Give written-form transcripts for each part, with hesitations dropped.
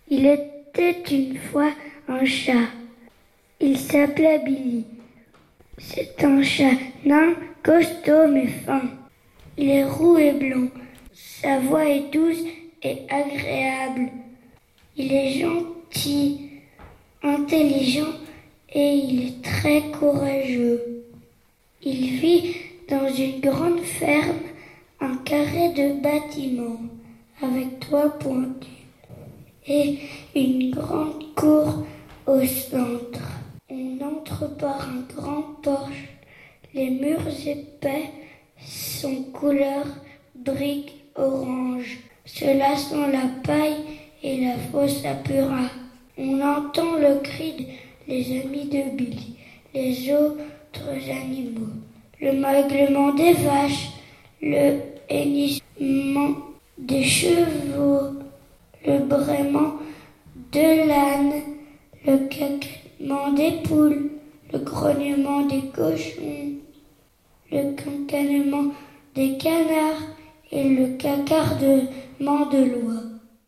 Il était une fois un chat. Il s'appelait Billy. C'est un chat nain, costaud mais fin. Il est roux et blanc. Sa voix est douce et agréable. Il est gentil, intelligent et il est très courageux. Il vit dans une grande ferme, un carré de bâtiments avec toit pointu et une grande cour au centre. On entre par un grand porche. Les murs épais sont couleur brique orange. Cela sent la paille et la fausse apura. On entend le cri des amis de Billy, les autres animaux, le meuglement des vaches, le hennissement des chevaux, le braiement de l'âne, le caquement des poules, le grognement des cochons, le quincanement des canards et le cacardement de l'oie.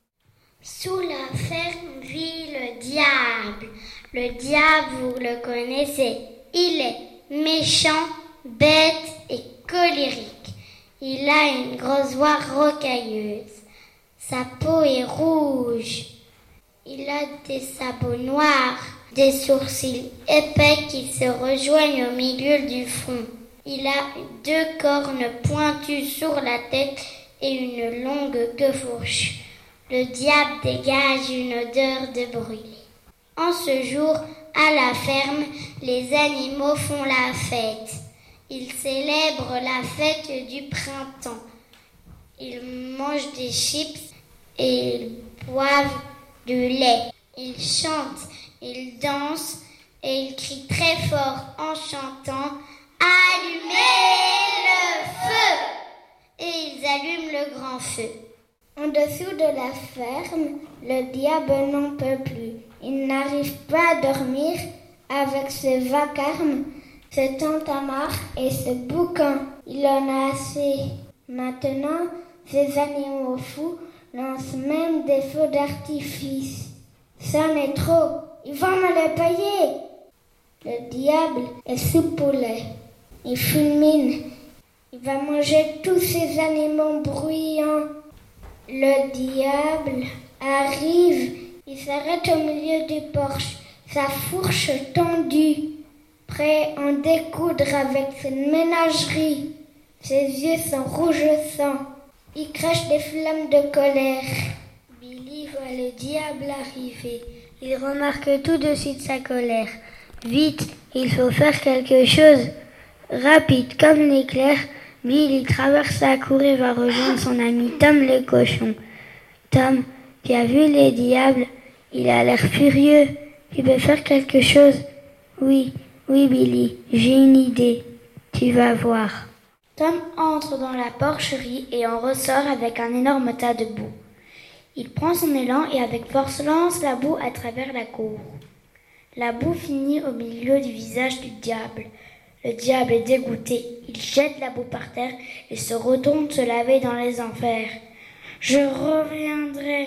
Sous la ferme vit le diable. Le diable, vous le connaissez. Il est méchant, bête et colérique. Il a une grosse voix rocailleuse. Sa peau est rouge. Il a des sabots noirs, des sourcils épais qui se rejoignent au milieu du front. Il a 2 cornes pointues sur la tête et une longue queue fourche. Le diable dégage une odeur de brûlé. En ce jour, à la ferme, les animaux font la fête. Ils célèbrent la fête du printemps. Ils mangent des chips et ils boivent du lait. Ils chantent, ils dansent et ils crient très fort en chantant « Allumez le feu !» Et ils allument le grand feu. En dessous de la ferme, le diable n'en peut plus. Il n'arrive pas à dormir avec ce vacarme, ce tintamarre et ce boucan. Il en a assez. Maintenant, ces animaux fous lancent même des feux d'artifice. Ça n'est trop. Ils vont me le payer. Le diable est sous poulet. Il fulmine. Il va manger tous ces animaux bruyants. Le diable arrive. Il s'arrête au milieu du porche, sa fourche tendue, prêt à en découdre avec cette ménagerie. Ses yeux sont rouges sang. Il crache des flammes de colère. Billy voit le diable arriver. Il remarque tout de suite sa colère. Vite, il faut faire quelque chose. Rapide comme l'éclair, Billy traverse la cour et va rejoindre son ami Tom le cochon. Tom, qui a vu les diables, il a l'air furieux. Tu peux faire quelque chose? Oui, Billy, j'ai une idée. Tu vas voir. Tom entre dans la porcherie et en ressort avec un énorme tas de boue. Il prend son élan et avec force lance la boue à travers la cour. La boue finit au milieu du visage du diable. Le diable est dégoûté. Il jette la boue par terre et se retourne se laver dans les enfers. Je reviendrai.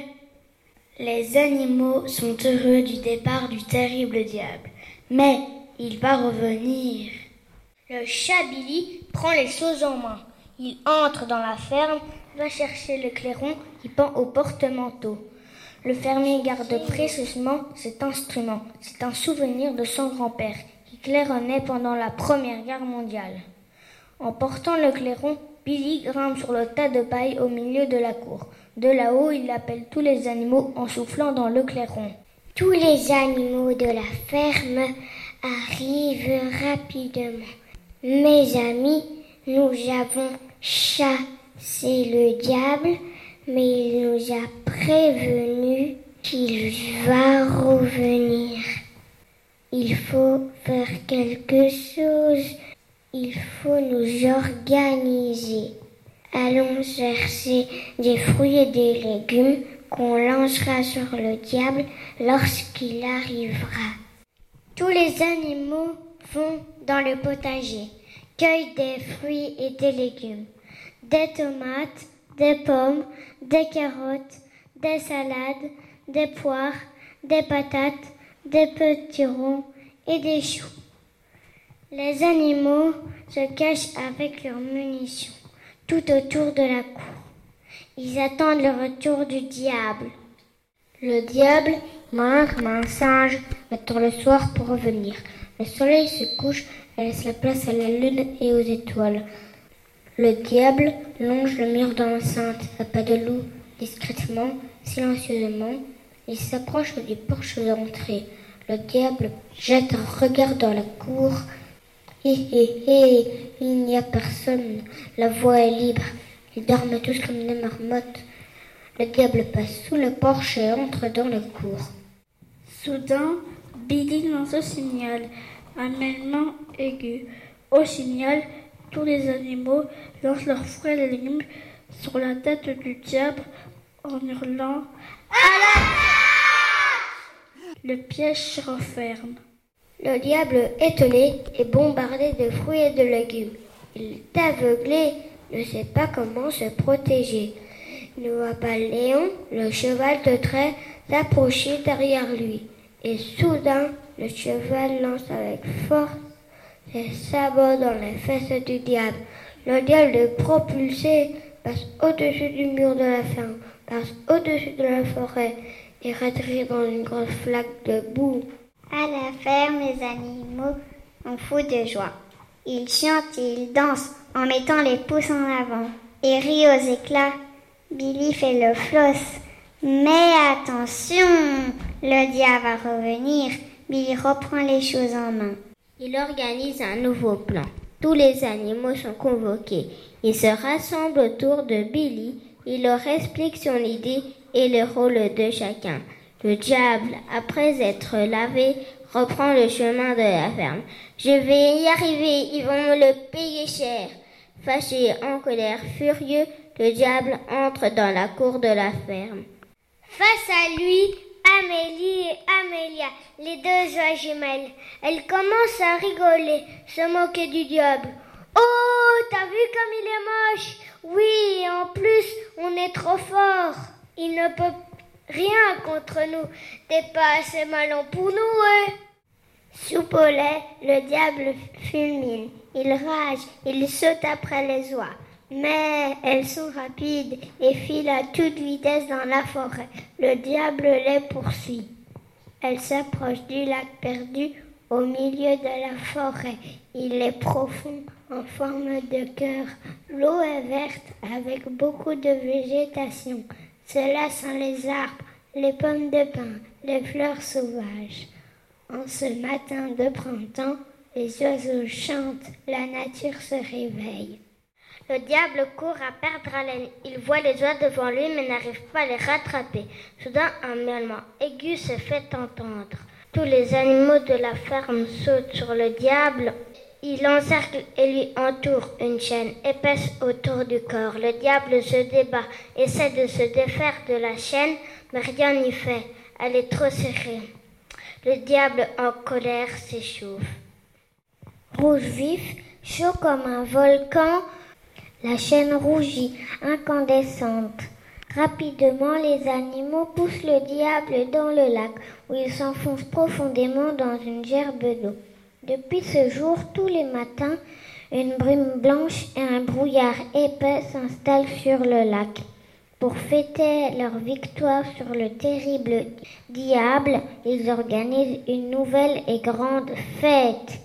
Les animaux sont heureux du départ du terrible diable. Mais il va revenir. Le chat Billy prend les choses en main. Il entre dans la ferme, va chercher le clairon qui pend au porte-manteau. Le fermier garde précieusement cet instrument. C'est un souvenir de son grand-père qui claironnait pendant la Première Guerre mondiale. En portant le clairon, Billy grimpe sur le tas de paille au milieu de la cour. De là-haut, il appelle tous les animaux en soufflant dans le clairon. Tous les animaux de la ferme arrivent rapidement. Mes amis, nous avons chassé le diable, mais il nous a prévenus qu'il va revenir. Il faut faire quelque chose. Il faut nous organiser. Allons chercher des fruits et des légumes qu'on lancera sur le diable lorsqu'il arrivera. Tous les animaux vont dans le potager, cueillent des fruits et des légumes, des tomates, des pommes, des carottes, des salades, des poires, des patates, des petits ronds et des choux. Les animaux se cachent avec leurs munitions tout autour de la cour. Ils attendent le retour du diable. Le diable, malin comme un singe, attend le soir pour revenir. Le soleil se couche et laisse la place à la lune et aux étoiles. Le diable longe le mur de l'enceinte à pas de loup, discrètement, silencieusement. Il s'approche du porche d'entrée. Le diable jette un regard dans la cour. Hé, il n'y a personne. La voie est libre. Ils dorment tous comme des marmottes. Le diable passe sous le porche et entre dans la cour. Soudain, Billy lance un signal, un mêlement aigu. Au signal, tous les animaux lancent leurs frêles et légumes sur la tête du diable en hurlant « À la tâche !» Le piège se referme. Le diable, étonné, est bombardé de fruits et de légumes. Il est aveuglé, ne sait pas comment se protéger. Il ne voit pas Léon, le cheval de trait, s'approcher derrière lui. Et soudain, le cheval lance avec force ses sabots dans les fesses du diable. Le diable, propulsé, passe au-dessus du mur de la ferme, passe au-dessus de la forêt et atterrit dans une grosse flaque de boue. À la ferme, les animaux en fou de joie. Ils chantent et ils dansent en mettant les pouces en avant et rient aux éclats. Billy fait le floss. Mais attention, le diable va revenir. Billy reprend les choses en main. Il organise un nouveau plan. Tous les animaux sont convoqués. Ils se rassemblent autour de Billy. Il leur explique son idée et le rôle de chacun. Le diable, après être lavé, reprend le chemin de la ferme. Je vais y arriver, ils vont me le payer cher. Fâché, en colère, furieux, le diable entre dans la cour de la ferme. Face à lui, Amélie et Amélia, les deux joies jumelles. Elles commencent à rigoler, se moquer du diable. Oh, t'as vu comme il est moche? Oui, et en plus, on est trop fort. Il ne peut rien contre nous. T'es pas assez malin pour nous, hein? Soupe au lait, le diable fulmine. Il rage, il saute après les oies. Mais elles sont rapides et filent à toute vitesse dans la forêt. Le diable les poursuit. Elles s'approchent du lac perdu au milieu de la forêt. Il est profond, en forme de cœur. L'eau est verte avec beaucoup de végétation. Cela sent les arbres, les pommes de pin, les fleurs sauvages. En ce matin de printemps, les oiseaux chantent, la nature se réveille. Le diable court à perdre haleine. Il voit les oies devant lui mais n'arrive pas à les rattraper. Soudain, un miaulement aigu se fait entendre. Tous les animaux de la ferme sautent sur le diable. Il l'encercle et lui entoure une chaîne épaisse autour du corps. Le diable se débat, essaie de se défaire de la chaîne, mais rien n'y fait. Elle est trop serrée. Le diable en colère s'échauffe. Rouge vif, chaud comme un volcan, la chaîne rougit, incandescente. Rapidement, les animaux poussent le diable dans le lac, où il s'enfonce profondément dans une gerbe d'eau. Depuis ce jour, tous les matins, une brume blanche et un brouillard épais s'installent sur le lac. Pour fêter leur victoire sur le terrible diable, ils organisent une nouvelle et grande fête.